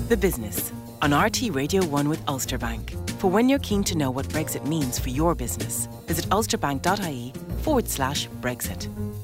The Business on RT Radio 1 with Ulster Bank. For when you're keen to know what Brexit means for your business, visit ulsterbank.ie/Brexit.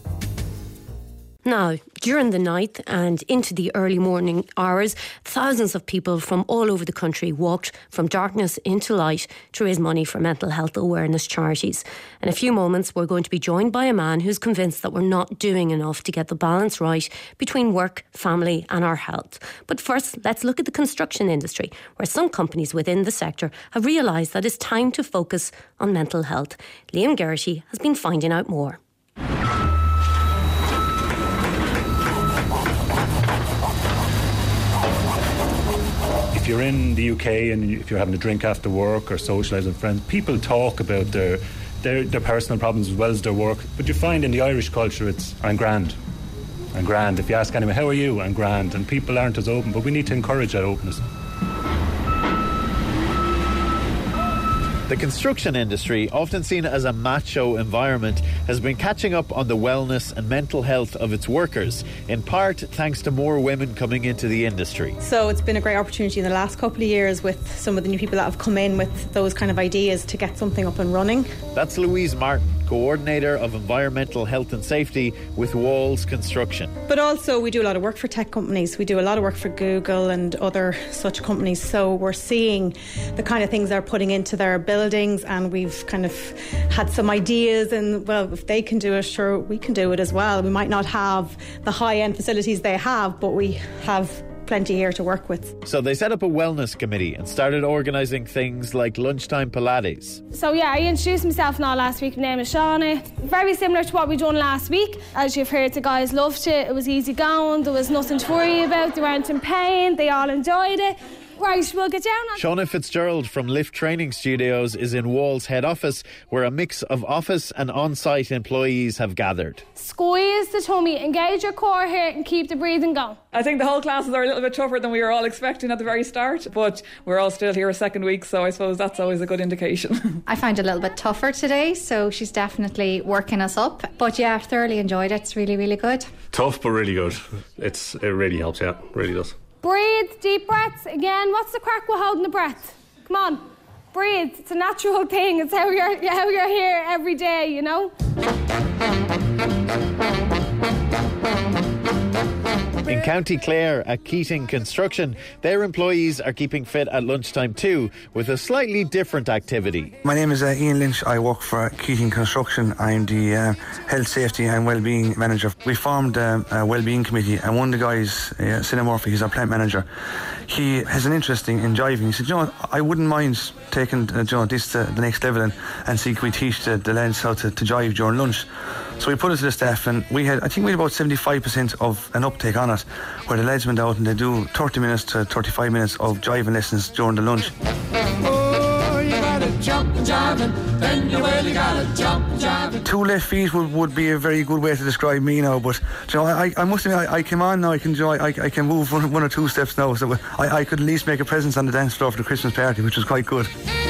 Now, during the night and into the early morning hours, thousands of people from all over the country walked from darkness into light to raise money for mental health awareness charities. In a few moments, we're going to be joined by a man who's convinced that we're not doing enough to get the balance right between work, family and our health. But first, let's look at the construction industry, where some companies within the sector have realised that it's time to focus on mental health. Liam Geraghty has been finding out more. If you're in the UK and if you're having a drink after work or socialise with friends, people talk about their personal problems as well as their work. But you find in the Irish culture it's I'm grand. I'm grand. If you ask anyone, how are you? I'm grand. And people aren't as open, but we need to encourage that openness. The construction industry, often seen as a macho environment, has been catching up on the wellness and mental health of its workers, in part thanks to more women coming into the industry. So it's been a great opportunity in the last couple of years with some of the new people that have come in with those kind of ideas to get something up and running. That's Louise Martin, Coordinator of Environmental Health and Safety with Walls Construction. But also we do a lot of work for tech companies. We do a lot of work for Google and other such companies. So we're seeing the kind of things they're putting into their buildings, and we've kind of had some ideas, and well, if they can do it, sure, we can do it as well. We might not have the high-end facilities they have, but we have plenty here to work with. So they set up a wellness committee and started organising things like lunchtime Pilates. So yeah, I introduced myself now last week. My name is Shauna. Very similar to what we done last week. As you've heard, the guys loved it. It was easy going. There was nothing to worry about. They weren't in pain. They all enjoyed it. Right, we'll get down on. Shauna Fitzgerald from Lift Training Studios is in Wall's head office, where a mix of office and on-site employees have gathered. Squeeze the tummy, engage your core here and keep the breathing going. I think the whole classes are a little bit tougher than we were all expecting at the very start, but we're all still here a second week, so I suppose that's always a good indication. I found it a little bit tougher today, so she's definitely working us up. But yeah, I've thoroughly enjoyed it. It's really, really good. Tough but really good. It really helps, yeah, it really does. Breathe, deep breaths. Again, what's the crack with holding the breath? Come on, breathe. It's a natural thing. It's how you're here every day, you know? In County Clare at Keating Construction, their employees are keeping fit at lunchtime too, with a slightly different activity. My name is Ian Lynch. I work for Keating Construction. I'm the Health, Safety and Wellbeing Manager. We formed a Wellbeing Committee, and one of the guys, Cinnamon Murphy, he's our plant manager, he has an interest in driving. He said, you know, I wouldn't mind taking this to the next level and see can we teach the lads how to drive during lunch. So we put it to the staff, and I think we had about 75% of an uptake on it, where the lads went out and they do 30 minutes to 35 minutes of driving lessons during the lunch. Oh, you gotta jump and jiving, then you really gotta jump and jiving. 2 left feet would be a very good way to describe me now, but you know, I must admit, I came on now, I can move one or 2 steps now, so I could at least make a presence on the dance floor for the Christmas party, which was quite good.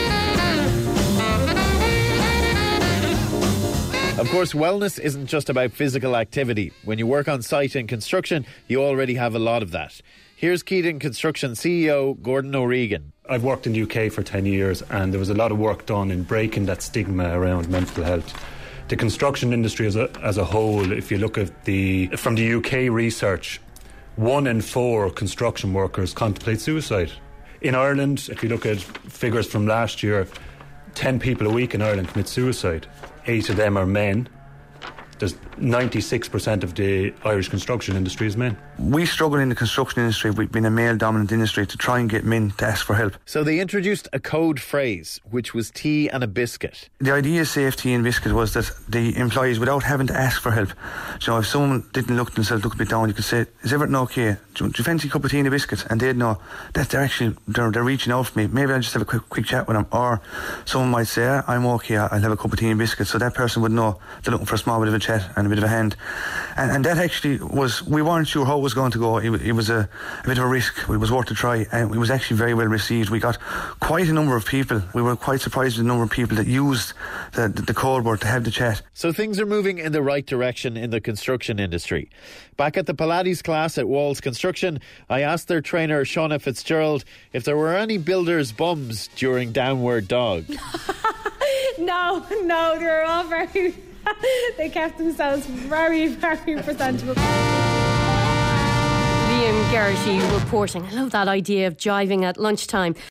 Of course, wellness isn't just about physical activity. When you work on site in construction, you already have a lot of that. Here's Keating Construction CEO Gordon O'Regan. I've worked in the UK for 10 years, and there was a lot of work done in breaking that stigma around mental health. The construction industry as a whole, if you look at from the UK research, 1 in 4 construction workers contemplate suicide. In Ireland, if you look at figures from last year, 10 people a week in Ireland commit suicide. 8 of them are men. There's 96% of the Irish construction industry is men. We struggle in the construction industry, we've been a male-dominant industry, to try and get men to ask for help. So they introduced a code phrase, which was tea and a biscuit. The idea of Safe Tea and Biscuit was that the employees, without having to ask for help, you know, if someone didn't look themselves, look a bit down, you could say, is everything okay? Do you fancy a cup of tea and a biscuit? And they'd know that they're reaching out for me. Maybe I'll just have a quick chat with them. Or someone might say, I'm okay, I'll have a cup of tea and biscuit. So that person would know they're looking for a small bit of a chat and a bit of a hand. And that actually we weren't sure how it was going to go. It was a bit of a risk. It was worth a try, and it was actually very well received. We got quite a number of people. We were quite surprised with the number of people that used the code word to have the chat. So things are moving in the right direction in the construction industry. Back at the Pilates class at Walls Construction, I asked their trainer Shauna Fitzgerald if there were any builders' bums during Downward Dog. No, they were all very... they kept themselves very, very presentable. Liam Geraghty reporting. I love that idea of jiving at lunchtime.